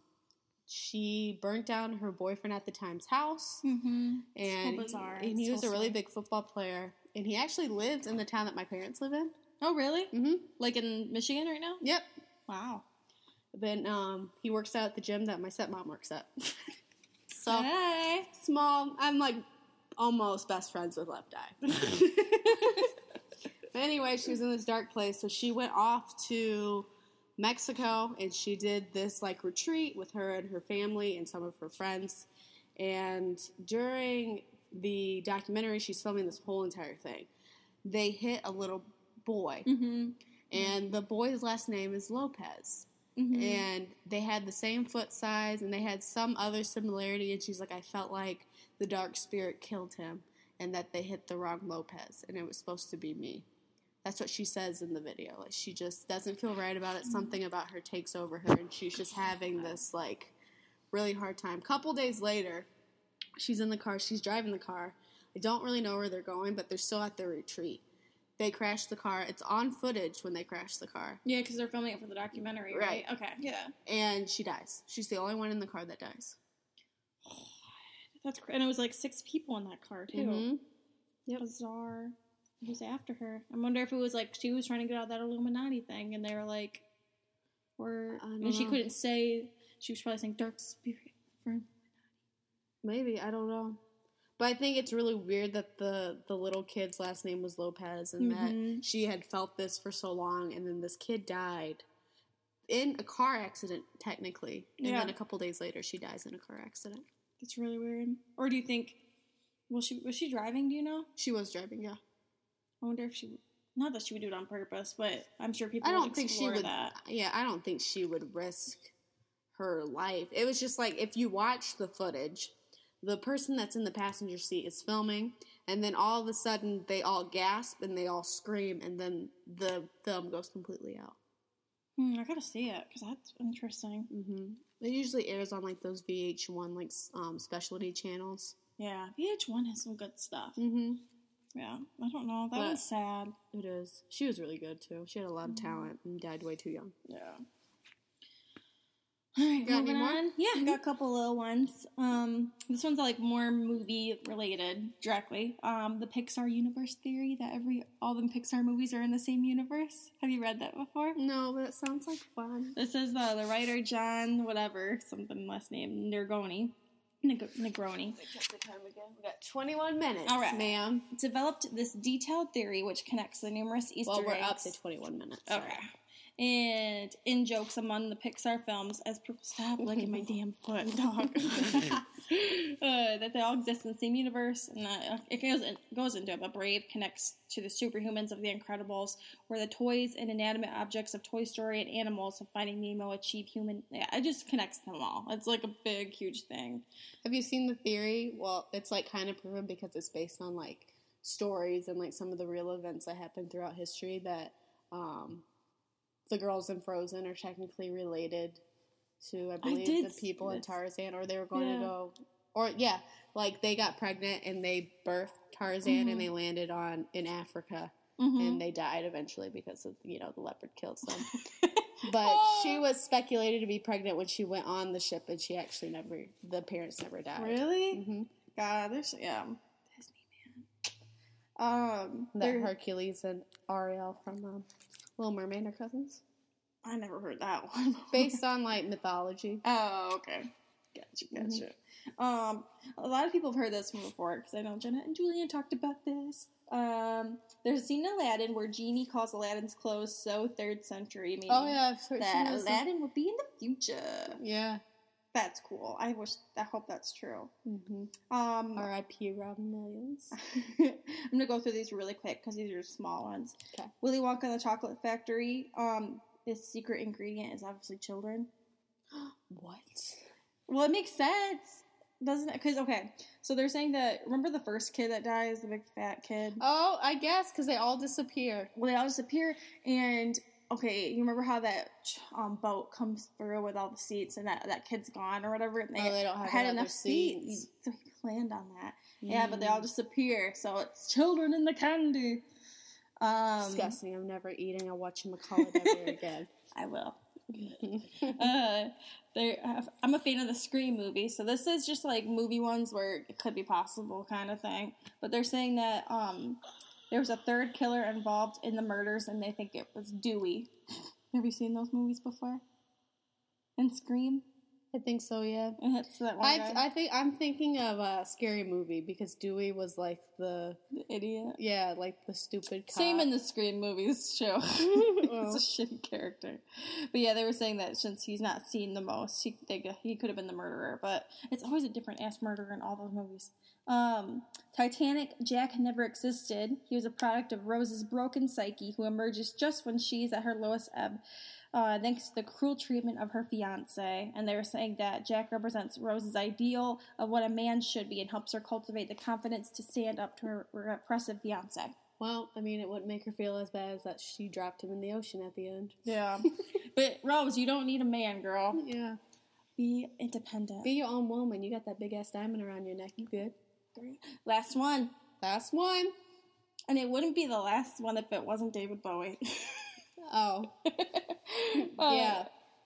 she burnt down her boyfriend at the time's house, mm-hmm. and, so bizarre. and he so was a really sad. big football player, and he actually lives in the town that my parents live in. Oh, really? Mm-hmm. Like in Michigan right now? Yep. Wow. Then um, he works out at the gym that my stepmom works at. So hey. Small. I'm like almost best friends with Left Eye. But anyway, she was in this dark place, so she went off to Mexico, and she did this like retreat with her and her family and some of her friends. And during the documentary, she's filming this whole entire thing. They hit a little boy, mm-hmm. and the boy's last name is Lopez. Mm-hmm. And they had the same foot size, and they had some other similarity. And she's like, I felt like the dark spirit killed him, and that they hit the wrong Lopez, and it was supposed to be me. That's what she says in the video. Like, she just doesn't feel right about it. Something about her takes over her, and she's just having this, like, really hard time. Couple days later, she's in the car. She's driving the car. I don't really know where they're going, but they're still at their retreat. They crash the car. It's on footage when they crash the car. Yeah, because they're filming it for the documentary, right? right? Okay, yeah. And she dies. She's the only one in the car that dies. That's cra- and it was like six people in that car too. Mhm. Yep. Bizarre. Who's after her? I wonder if it was like she was trying to get out of that Illuminati thing, and they were like, or I don't and she know. couldn't say. She was probably saying dark spirit for. Maybe, I don't know. But I think it's really weird that the, the little kid's last name was Lopez and Mhm. that she had felt this for so long, and then this kid died in a car accident, technically. And Yeah. then a couple days later, she dies in a car accident. That's really weird. Or do you think? Was she was she driving? Do you know? She was driving, yeah. I wonder if she. Not that she would do it on purpose, but I'm sure people. I don't would think she explore would. that. Yeah, I don't think she would risk her life. It was just like if you watch the footage, the person that's in the passenger seat is filming, and then all of a sudden they all gasp and they all scream, and then the film goes completely out. Hmm, I gotta see it because that's interesting. Mm-hmm. It usually airs on like those V H one like um, specialty channels. Yeah, V H one has some good stuff. Mm-hmm. Yeah, I don't know. That But- was sad. It is. She was really good too. She had a lot of talent and died way too young. Yeah. All right, Got any moving more? on. Yeah, I got a couple little ones. Um, this one's like more movie related directly. Um, the Pixar universe theory that every all the Pixar movies are in the same universe. Have you read that before? No, but it sounds like fun. This is uh, the writer John whatever something last name Negroni. Neg- Negroni. Check the time again. We got twenty-one minutes, All right. ma'am. Developed this detailed theory which connects the numerous Easter Well, we're eggs. up to twenty-one minutes. so- Okay. And in jokes among the Pixar films, as proof, stop licking my damn foot, dog. uh, that they all exist in the same universe, and that it goes it goes into it. But Brave connects to the superhumans of The Incredibles, where the toys and inanimate objects of Toy Story and animals of Finding Nemo achieve human. Yeah, it just connects them all. It's like a big, huge thing. Have you seen the theory? Well, it's like kind of proven because it's based on like stories and like some of the real events that happened throughout history that um, the girls in Frozen are technically related to, I believe, did the see people in this. Tarzan, or they were going Yeah. to go, or yeah, like they got pregnant and they birthed Tarzan Mhm. and they landed on in Africa Mm-hmm. and they died eventually because of, you know, the leopard killed some. But she was speculated to be pregnant when she went on the ship, and she actually never, the parents never died. Really? hmm God, there's yeah. Disney man. Um, That there- Hercules and Ariel from um, Little Mermaid are cousins. I never heard that one. Based on, like, mythology. Oh, okay. Gotcha, gotcha. Um, a lot of people have heard this one before because I know Jenna and Julian talked about this. Um, there's a scene in Aladdin where Genie calls Aladdin's clothes so third century, meaning Oh, yeah. I've heard that seen this. Aladdin will be in the future. Yeah. That's cool. I wish. I hope that's true. Mm-hmm. Um, R I P Robin Williams. I'm gonna go through these really quick because these are small ones. Okay. Willy Wonka and the Chocolate Factory. Um, his secret ingredient is obviously children. What? Well, it makes sense, doesn't it? Because okay, so they're saying that. Remember the first kid that dies, the big fat kid. Oh, I guess, because they all disappear. Well, they all disappear, and okay, you remember how that um, boat comes through with all the seats, and that, that kid's gone or whatever. And Oh, they don't have had other enough seats, seats. so he planned on that. Yeah, but they Mm. all disappear, so it's children in the candy. Um, Disgusting. I'm never eating a whatchamacallit ever again. I will. uh, there, I'm a fan of the Scream movie, so this is just like movie ones where it could be possible kind of thing. But they're saying that um, there was a third killer involved in the murders, and they think it was Dewey. Have you seen those movies before? And Scream, I think so, yeah. and it's that one I, guy, I think I'm thinking of a Scary Movie because Dewey was like the, the idiot. yeah, like the stupid cop. Same in the Scream movies too. Oh. It's a shitty character. But yeah, they were saying that since he's not seen the most, he they, he could have been the murderer. But it's always a different ass murderer in all those movies. Um, Titanic, Jack never existed. He was a product of Rose's broken psyche, who emerges just when she's at her lowest ebb, uh, thanks to the cruel treatment of her fiance. And they were saying that Jack represents Rose's ideal of what a man should be and helps her cultivate the confidence to stand up to her repressive fiance. Well, I mean, it wouldn't make her feel as bad as that she dropped him in the ocean at the end. Yeah. But Rose, you don't need a man, girl. Yeah. Be independent. Be your own woman. You got that big ass diamond around your neck. You good. Last one. Last one. And it wouldn't be the last one if it wasn't David Bowie. Oh. Uh, Yeah.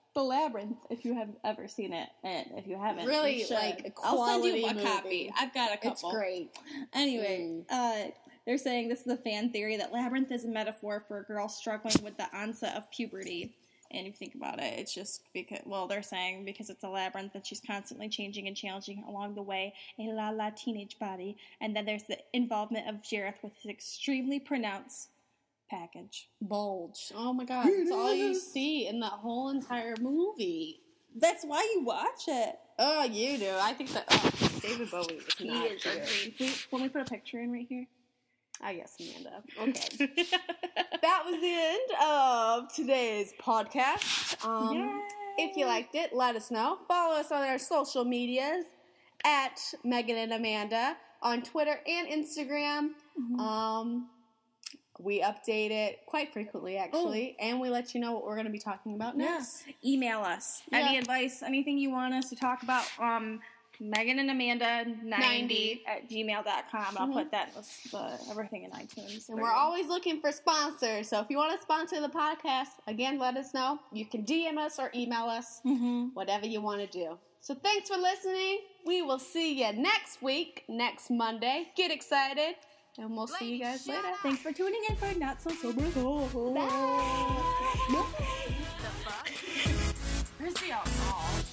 The Labyrinth, if you have ever seen it, and if you haven't, Really, you should. like, a I'll send you quality a movie. copy. I've got a couple. It's great. Anyway, Mm. uh, they're saying this is a fan theory that Labyrinth is a metaphor for a girl struggling with the onset of puberty. And if you think about it, it's just because, well, they're saying because it's a labyrinth and she's constantly changing and challenging along the way, a la la teenage body. And then there's the involvement of Jareth with his extremely pronounced package. Bulge. Oh my god, that's all you see in that whole entire movie. That's why you watch it. Oh, you do. I think that oh, David Bowie is He not is cute. ugly. Wait, let me put a picture in right here. I guess, Amanda. Okay. That was the end of today's podcast. Um, Yay. if you liked it, let us know. Follow us on our social medias at Megan and Amanda on Twitter and Instagram. Mhm. Um, we update it quite frequently, actually, and we let you know what we're going to be talking about next. Email us. Yeah. Any advice, anything you want us to talk about, um, Megan and Amanda ninety at gmail dot com. I'll Mhm. put that with the, everything in iTunes. And we're always looking for sponsors. So if you want to sponsor the podcast, again, let us know. You can D M us or email us, Mm-hmm. whatever you want to do. So thanks for listening. We will see you next week, next Monday. Get excited, and we'll see you guys later. Thanks for tuning in for Not So Sober. Bye. The fuck? Where's the alcohol?